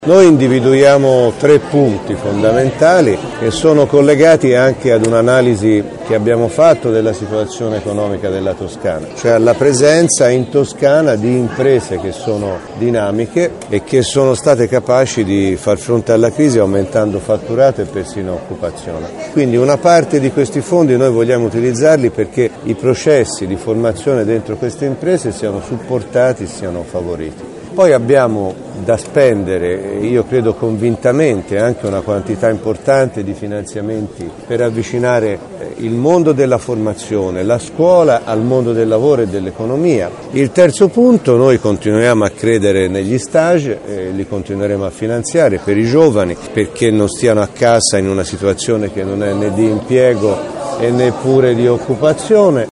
Noi individuiamo 3 punti fondamentali che sono collegati anche ad un'analisi che abbiamo fatto della situazione economica della Toscana, cioè alla presenza in Toscana di imprese che sono dinamiche e che sono state capaci di far fronte alla crisi aumentando fatturato e persino occupazione. Quindi una parte di questi fondi noi vogliamo utilizzarli perché i processi di formazione dentro queste imprese siano supportati, siano favoriti. Poi abbiamo da spendere, io credo convintamente, anche una quantità importante di finanziamenti per avvicinare il mondo della formazione, la scuola al mondo del lavoro e dell'economia. Il terzo punto, noi continuiamo a credere negli stage, li continueremo a finanziare per i giovani perché non stiano a casa in una situazione che non è né di impiego e neppure di occupazione.